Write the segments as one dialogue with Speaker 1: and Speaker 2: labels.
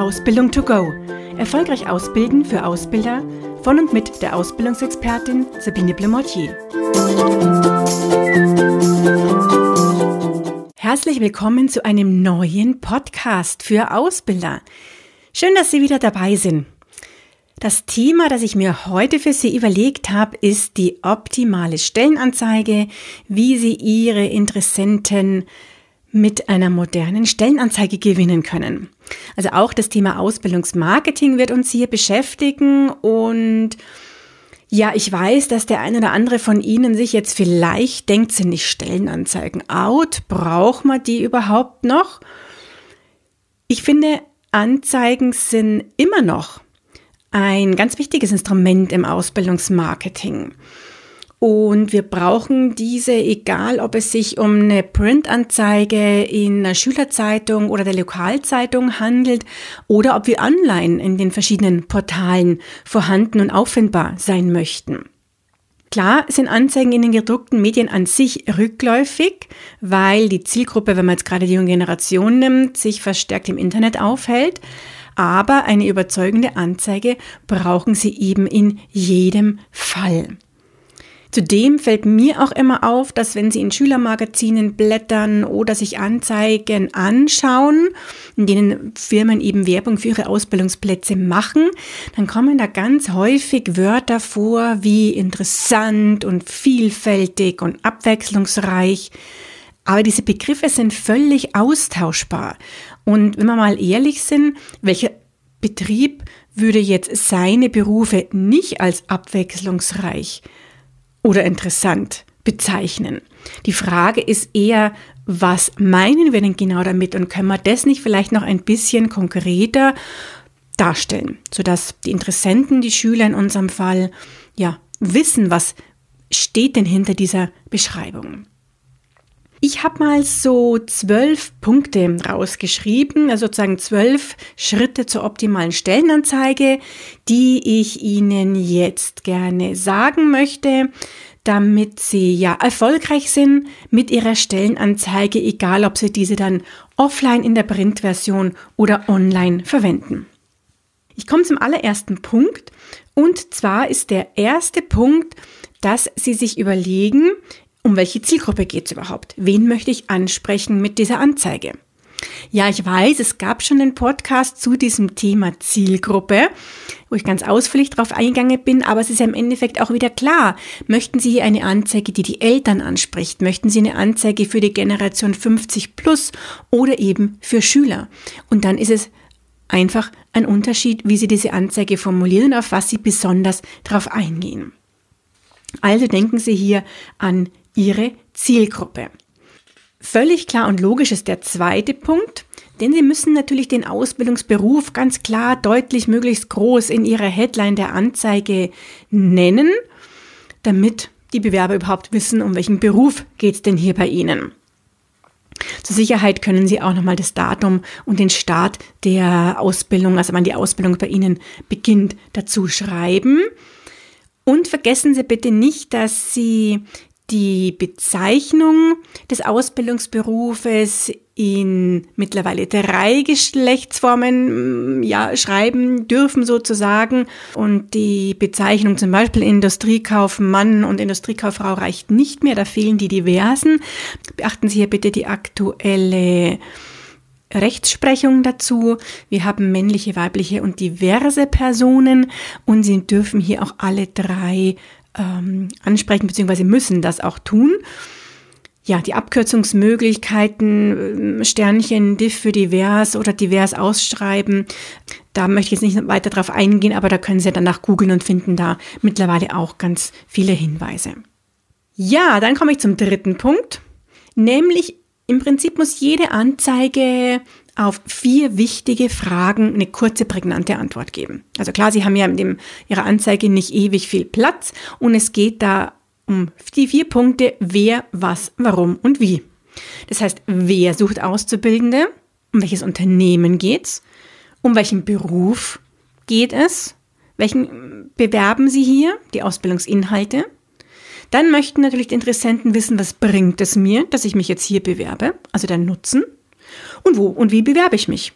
Speaker 1: Ausbildung to go. Erfolgreich ausbilden für Ausbilder von und mit der Ausbildungsexpertin Sabine Blemortier. Herzlich willkommen zu einem neuen Podcast für Ausbilder. Schön, dass Sie wieder dabei sind. Das Thema, das ich mir heute für Sie überlegt habe, ist die optimale Stellenanzeige, wie Sie Ihre Interessenten mit einer modernen Stellenanzeige gewinnen können. Also auch das Thema Ausbildungsmarketing wird uns hier beschäftigen und ja, ich weiß, dass der eine oder andere von Ihnen sich jetzt vielleicht denkt, sind nicht Stellenanzeigen out? Braucht man die überhaupt noch? Ich finde, Anzeigen sind immer noch ein ganz wichtiges Instrument im Ausbildungsmarketing. Und wir brauchen diese, egal ob es sich um eine Printanzeige in einer Schülerzeitung oder der Lokalzeitung handelt oder ob wir online in den verschiedenen Portalen vorhanden und auffindbar sein möchten. Klar sind Anzeigen in den gedruckten Medien an sich rückläufig, weil die Zielgruppe, wenn man jetzt gerade die junge Generation nimmt, sich verstärkt im Internet aufhält. Aber eine überzeugende Anzeige brauchen Sie eben in jedem Fall. Zudem fällt mir auch immer auf, dass wenn Sie in Schülermagazinen blättern oder sich Anzeigen anschauen, in denen Firmen eben Werbung für ihre Ausbildungsplätze machen, dann kommen da ganz häufig Wörter vor wie interessant und vielfältig und abwechslungsreich. Aber diese Begriffe sind völlig austauschbar. Und wenn wir mal ehrlich sind, welcher Betrieb würde jetzt seine Berufe nicht als abwechslungsreich oder interessant bezeichnen? Die Frage ist eher, was meinen wir denn genau damit und können wir das nicht vielleicht noch ein bisschen konkreter darstellen, sodass die Interessenten, die Schüler in unserem Fall, ja, wissen, was steht denn hinter dieser Beschreibung. Ich habe mal so 12 Punkte rausgeschrieben, also sozusagen 12 Schritte zur optimalen Stellenanzeige, die ich Ihnen jetzt gerne sagen möchte, damit Sie ja erfolgreich sind mit Ihrer Stellenanzeige, egal ob Sie diese dann offline in der Printversion oder online verwenden. Ich komme zum allerersten Punkt und zwar ist der erste Punkt, dass Sie sich überlegen, um welche Zielgruppe geht es überhaupt? Wen möchte ich ansprechen mit dieser Anzeige? Ja, ich weiß, es gab schon einen Podcast zu diesem Thema Zielgruppe, wo ich ganz ausführlich drauf eingegangen bin, aber es ist ja im Endeffekt auch wieder klar. Möchten Sie hier eine Anzeige, die die Eltern anspricht? Möchten Sie eine Anzeige für die Generation 50 plus oder eben für Schüler? Und dann ist es einfach ein Unterschied, wie Sie diese Anzeige formulieren, auf was Sie besonders drauf eingehen. Also denken Sie hier an Ihre Zielgruppe. Völlig klar und logisch ist der zweite Punkt, denn Sie müssen natürlich den Ausbildungsberuf ganz klar, deutlich, möglichst groß in Ihrer Headline der Anzeige nennen, damit die Bewerber überhaupt wissen, um welchen Beruf geht es denn hier bei Ihnen. Zur Sicherheit können Sie auch nochmal das Datum und den Start der Ausbildung, also wann die Ausbildung bei Ihnen beginnt, dazu schreiben. Und vergessen Sie bitte nicht, dass Sie die Bezeichnung des Ausbildungsberufes in mittlerweile 3 Geschlechtsformen schreiben dürfen sozusagen. Und die Bezeichnung zum Beispiel Industriekaufmann und Industriekauffrau reicht nicht mehr, da fehlen die diversen. Beachten Sie hier bitte die aktuelle Rechtsprechung dazu. Wir haben männliche, weibliche und diverse Personen und Sie dürfen hier auch alle 3 ansprechen, beziehungsweise müssen das auch tun. Ja, die Abkürzungsmöglichkeiten, Sternchen, diff für divers oder divers ausschreiben, da möchte ich jetzt nicht weiter drauf eingehen, aber da können Sie danach googeln und finden da mittlerweile auch ganz viele Hinweise. Ja, dann komme ich zum dritten Punkt, nämlich im Prinzip muss jede Anzeige auf 4 wichtige Fragen eine kurze, prägnante Antwort geben. Also klar, Sie haben ja in Ihrer Anzeige nicht ewig viel Platz und es geht da um die 4 Punkte, wer, was, warum und wie. Das heißt, wer sucht Auszubildende, um welches Unternehmen geht's, um welchen Beruf geht es, welchen bewerben Sie hier, die Ausbildungsinhalte. Dann möchten natürlich die Interessenten wissen, was bringt es mir, dass ich mich jetzt hier bewerbe, also der Nutzen. Und wo und wie bewerbe ich mich?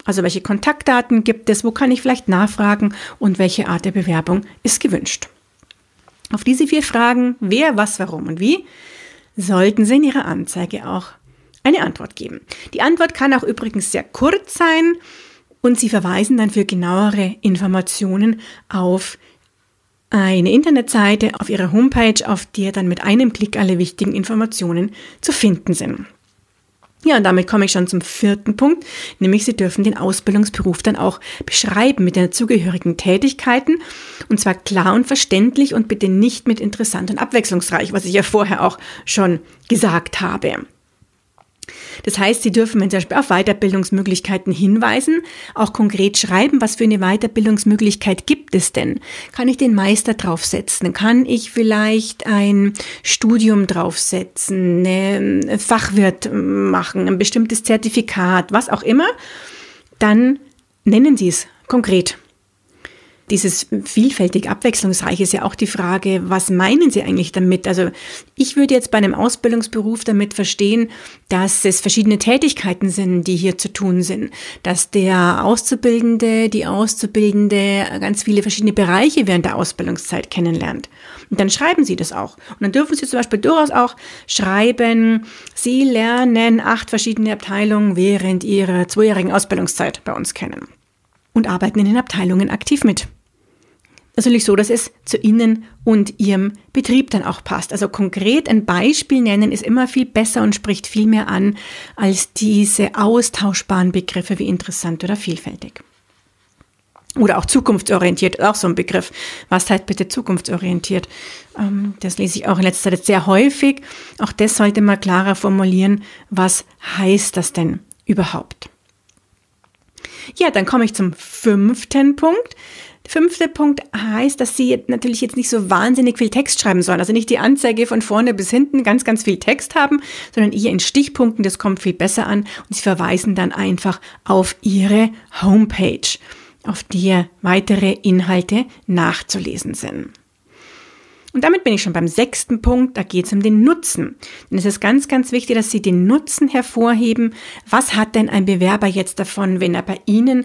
Speaker 1: Also welche Kontaktdaten gibt es, wo kann ich vielleicht nachfragen und welche Art der Bewerbung ist gewünscht. Auf diese 4 Fragen, wer, was, warum und wie, sollten Sie in Ihrer Anzeige auch eine Antwort geben. Die Antwort kann auch übrigens sehr kurz sein und Sie verweisen dann für genauere Informationen auf eine Internetseite auf Ihrer Homepage, auf der dann mit einem Klick alle wichtigen Informationen zu finden sind. Ja, und damit komme ich schon zum 4. Punkt, nämlich Sie dürfen den Ausbildungsberuf dann auch beschreiben mit den dazugehörigen Tätigkeiten und zwar klar und verständlich und bitte nicht mit interessant und abwechslungsreich, was ich ja vorher auch schon gesagt habe. Das heißt, Sie dürfen zum Beispiel auf Weiterbildungsmöglichkeiten hinweisen, auch konkret schreiben, was für eine Weiterbildungsmöglichkeit gibt es denn? Kann ich den Meister draufsetzen? Kann ich vielleicht ein Studium draufsetzen, eine Fachwirt machen, ein bestimmtes Zertifikat, was auch immer? Dann nennen Sie es konkret. Dieses vielfältig abwechslungsreich ist ja auch die Frage, was meinen Sie eigentlich damit? Also ich würde jetzt bei einem Ausbildungsberuf damit verstehen, dass es verschiedene Tätigkeiten sind, die hier zu tun sind, dass der Auszubildende, die Auszubildende ganz viele verschiedene Bereiche während der Ausbildungszeit kennenlernt. Und dann schreiben Sie das auch. Und dann dürfen Sie zum Beispiel durchaus auch schreiben, Sie lernen 8 verschiedene Abteilungen während Ihrer 2-jährigen Ausbildungszeit bei uns kennen und arbeiten in den Abteilungen aktiv mit. Natürlich so, dass es zu Ihnen und Ihrem Betrieb dann auch passt. Also konkret ein Beispiel nennen ist immer viel besser und spricht viel mehr an als diese austauschbaren Begriffe wie interessant oder vielfältig. Oder auch zukunftsorientiert, auch so ein Begriff. Was heißt bitte zukunftsorientiert? Das lese ich auch in letzter Zeit sehr häufig. Auch das sollte man klarer formulieren. Was heißt das denn überhaupt? Ja, dann komme ich zum 5. Punkt. Der 5. Punkt heißt, dass Sie natürlich jetzt nicht so wahnsinnig viel Text schreiben sollen. Also nicht die Anzeige von vorne bis hinten ganz, ganz viel Text haben, sondern eher in Stichpunkten. Das kommt viel besser an. Und Sie verweisen dann einfach auf Ihre Homepage, auf der weitere Inhalte nachzulesen sind. Und damit bin ich schon beim 6. Punkt, da geht es um den Nutzen. Denn es ist ganz, ganz wichtig, dass Sie den Nutzen hervorheben. Was hat denn ein Bewerber jetzt davon, wenn er bei Ihnen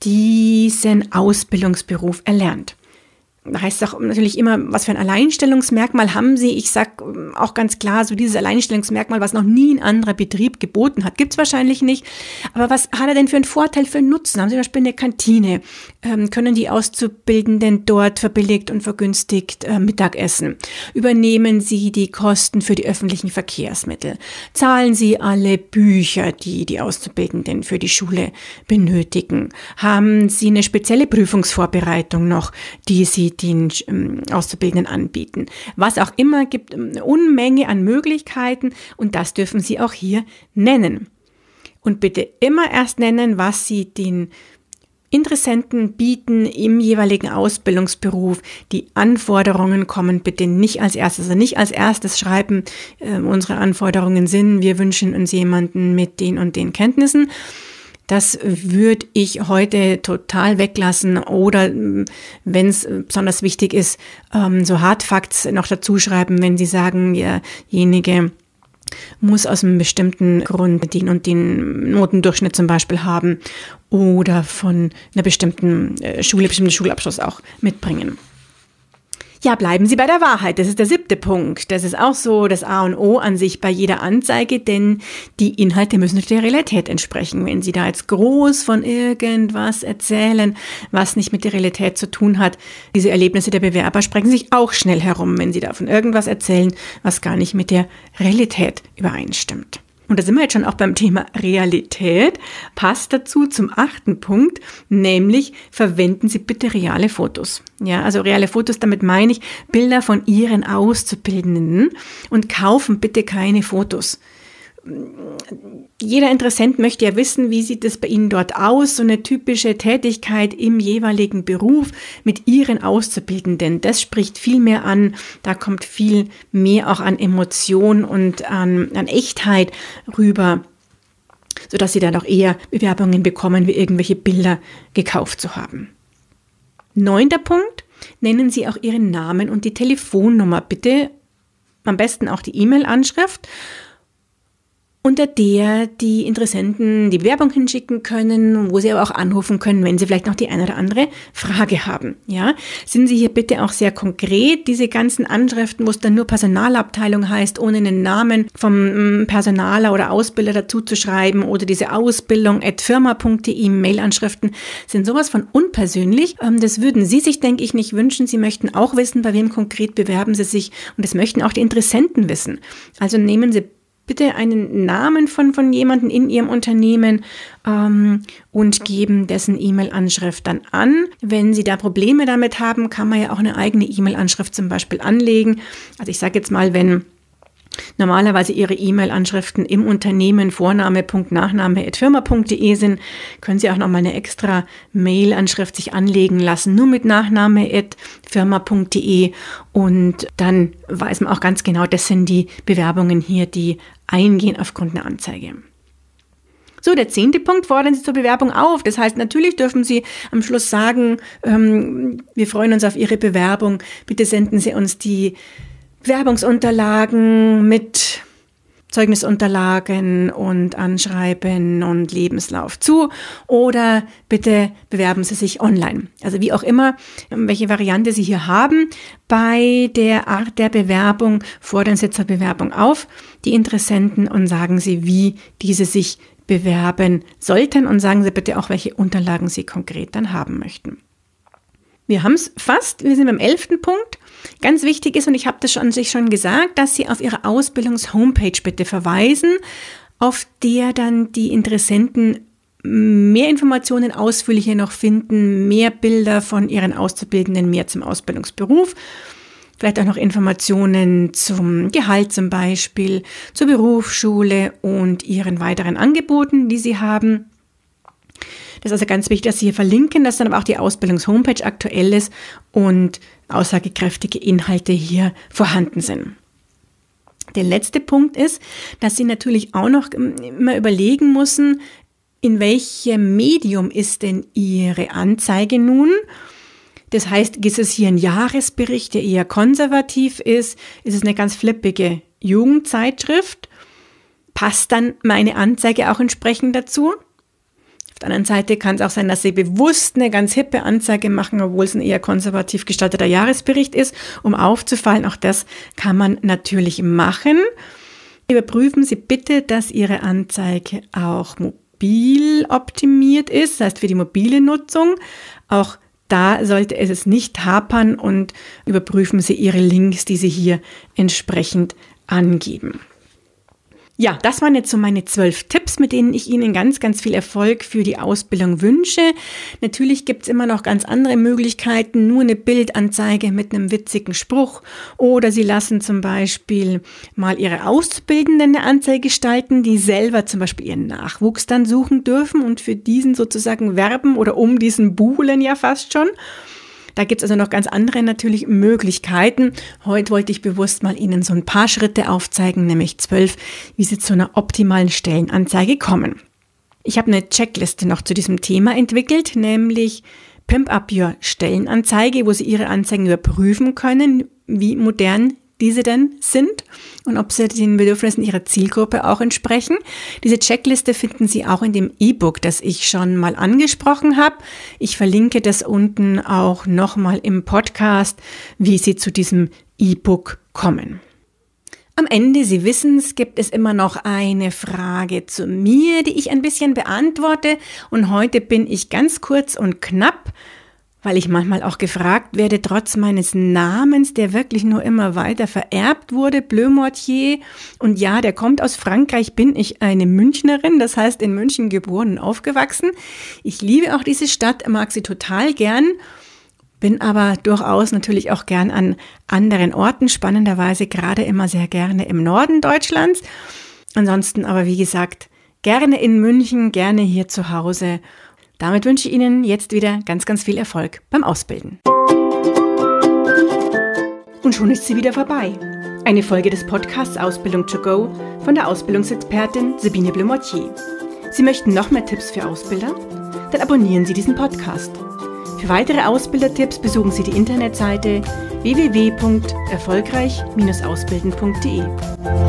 Speaker 1: diesen Ausbildungsberuf erlernt? Da heißt es auch natürlich immer, was für ein Alleinstellungsmerkmal haben Sie? Ich sage auch ganz klar, so dieses Alleinstellungsmerkmal, was noch nie ein anderer Betrieb geboten hat, gibt es wahrscheinlich nicht. Aber was hat er denn für einen Vorteil, für einen Nutzen? Haben Sie zum Beispiel eine Kantine? Können die Auszubildenden dort verbilligt und vergünstigt Mittag essen? Übernehmen Sie die Kosten für die öffentlichen Verkehrsmittel? Zahlen Sie alle Bücher, die die Auszubildenden für die Schule benötigen? Haben Sie eine spezielle Prüfungsvorbereitung noch, die Sie den Auszubildenden anbieten? Was auch immer, gibt eine Unmenge an Möglichkeiten und das dürfen Sie auch hier nennen. Und bitte immer erst nennen, was Sie den Interessenten bieten im jeweiligen Ausbildungsberuf. Die Anforderungen kommen bitte nicht als erstes. Also nicht als erstes schreiben, unsere Anforderungen sind, wir wünschen uns jemanden mit den und den Kenntnissen. Das würde ich heute total weglassen oder wenn es besonders wichtig ist, so Hardfacts noch dazu schreiben, wenn Sie sagen, derjenige muss aus einem bestimmten Grund den und den Notendurchschnitt zum Beispiel haben oder von einer bestimmten bestimmten Schulabschluss auch mitbringen. Ja, bleiben Sie bei der Wahrheit. Das ist der 7. Punkt. Das ist auch so das A und O an sich bei jeder Anzeige, denn die Inhalte müssen der Realität entsprechen. Wenn Sie da jetzt groß von irgendwas erzählen, was nicht mit der Realität zu tun hat, diese Erlebnisse der Bewerber sprechen sich auch schnell herum, wenn Sie da von irgendwas erzählen, was gar nicht mit der Realität übereinstimmt. Und da sind wir jetzt schon auch beim Thema Realität, passt dazu zum 8. Punkt, nämlich verwenden Sie bitte reale Fotos. Ja, also reale Fotos, damit meine ich Bilder von Ihren Auszubildenden und kaufen bitte keine Fotos. Jeder Interessent möchte ja wissen, wie sieht es bei Ihnen dort aus, so eine typische Tätigkeit im jeweiligen Beruf mit Ihren Auszubildenden. Das spricht viel mehr an, da kommt viel mehr auch an Emotion und an Echtheit rüber, sodass Sie dann auch eher Bewerbungen bekommen, wie irgendwelche Bilder gekauft zu haben. 9. Punkt, nennen Sie auch Ihren Namen und die Telefonnummer. Bitte am besten auch die E-Mail-Anschrift. unter der die Interessenten die Bewerbung hinschicken können, wo sie aber auch anrufen können, wenn sie vielleicht noch die eine oder andere Frage haben. Ja, sind Sie hier bitte auch sehr konkret, diese ganzen Anschriften, wo es dann nur Personalabteilung heißt, ohne einen Namen vom Personaler oder Ausbilder dazu zu schreiben, oder diese Ausbildung@firma.de Mailanschriften sind sowas von unpersönlich. Das würden Sie sich, denke ich, nicht wünschen. Sie möchten auch wissen, bei wem konkret bewerben Sie sich, und das möchten auch die Interessenten wissen. Also nehmen Sie bitte einen Namen von jemandem in Ihrem Unternehmen und geben dessen E-Mail-Anschrift dann an. Wenn Sie da Probleme damit haben, kann man ja auch eine eigene E-Mail-Anschrift zum Beispiel anlegen. Also ich sage jetzt mal, wenn normalerweise Ihre E-Mail-Anschriften im Unternehmen Vorname.Nachname@firma.de sind, können Sie auch nochmal eine extra Mail-Anschrift sich anlegen lassen, nur mit Nachname@firma.de, und dann weiß man auch ganz genau, das sind die Bewerbungen hier, die eingehen aufgrund einer Anzeige. So, der 10. Punkt, fordern Sie zur Bewerbung auf. Das heißt, natürlich dürfen Sie am Schluss sagen, wir freuen uns auf Ihre Bewerbung, bitte senden Sie uns die Bewerbungsunterlagen mit Zeugnisunterlagen und Anschreiben und Lebenslauf zu, oder bitte bewerben Sie sich online. Also wie auch immer, welche Variante Sie hier haben, bei der Art der Bewerbung fordern Sie zur Bewerbung auf die Interessenten und sagen Sie, wie diese sich bewerben sollten, und sagen Sie bitte auch, welche Unterlagen Sie konkret dann haben möchten. Wir haben es fast, wir sind beim 11. Punkt. Ganz wichtig ist, und ich habe das an sich schon gesagt, dass Sie auf Ihre Ausbildungs-Homepage bitte verweisen, auf der dann die Interessenten mehr Informationen ausführlicher noch finden, mehr Bilder von Ihren Auszubildenden, mehr zum Ausbildungsberuf, vielleicht auch noch Informationen zum Gehalt zum Beispiel, zur Berufsschule und Ihren weiteren Angeboten, die Sie haben. Das ist also ganz wichtig, dass Sie hier verlinken, dass dann aber auch die Ausbildungs-Homepage aktuell ist und aussagekräftige Inhalte hier vorhanden sind. Der letzte Punkt ist, dass Sie natürlich auch noch immer überlegen müssen, in welchem Medium ist denn Ihre Anzeige nun? Das heißt, ist es hier ein Jahresbericht, der eher konservativ ist? Ist es eine ganz flippige Jugendzeitschrift? Passt dann meine Anzeige auch entsprechend dazu? Auf der anderen Seite kann es auch sein, dass Sie bewusst eine ganz hippe Anzeige machen, obwohl es ein eher konservativ gestalteter Jahresbericht ist, um aufzufallen. Auch das kann man natürlich machen. Überprüfen Sie bitte, dass Ihre Anzeige auch mobil optimiert ist, das heißt für die mobile Nutzung. Auch da sollte es nicht hapern, und überprüfen Sie Ihre Links, die Sie hier entsprechend angeben. Ja, das waren jetzt so meine 12 Tipps, mit denen ich Ihnen ganz, ganz viel Erfolg für die Ausbildung wünsche. Natürlich gibt es immer noch ganz andere Möglichkeiten, nur eine Bildanzeige mit einem witzigen Spruch, oder Sie lassen zum Beispiel mal Ihre Auszubildenden eine Anzeige gestalten, die selber zum Beispiel ihren Nachwuchs dann suchen dürfen und für diesen sozusagen werben oder um diesen buhlen ja fast schon. Da gibt es also noch ganz andere natürlich Möglichkeiten. Heute wollte ich bewusst mal Ihnen so ein paar Schritte aufzeigen, nämlich 12, wie Sie zu einer optimalen Stellenanzeige kommen. Ich habe eine Checkliste noch zu diesem Thema entwickelt, nämlich Pimp Up Your Stellenanzeige, wo Sie Ihre Anzeigen überprüfen können, wie modern diese denn sind und ob sie den Bedürfnissen Ihrer Zielgruppe auch entsprechen. Diese Checkliste finden Sie auch in dem E-Book, das ich schon mal angesprochen habe. Ich verlinke das unten auch nochmal im Podcast, wie Sie zu diesem E-Book kommen. Am Ende, Sie wissen es, gibt es immer noch eine Frage zu mir, die ich ein bisschen beantworte. Und heute bin ich ganz kurz und knapp, weil ich manchmal auch gefragt werde, trotz meines Namens, der wirklich nur immer weiter vererbt wurde, Bleu Mortier. Und ja, der kommt aus Frankreich, bin ich eine Münchnerin, das heißt in München geboren und aufgewachsen. Ich liebe auch diese Stadt, mag sie total gern, bin aber durchaus natürlich auch gern an anderen Orten, spannenderweise gerade immer sehr gerne im Norden Deutschlands. Ansonsten aber, wie gesagt, gerne in München, gerne hier zu Hause. Damit wünsche ich Ihnen jetzt wieder ganz, ganz viel Erfolg beim Ausbilden. Und schon ist sie wieder vorbei. Eine Folge des Podcasts Ausbildung to go von der Ausbildungsexpertin Sabine Bleu Mortier. Sie möchten noch mehr Tipps für Ausbilder? Dann abonnieren Sie diesen Podcast. Für weitere Ausbildertipps besuchen Sie die Internetseite www.erfolgreich-ausbilden.de.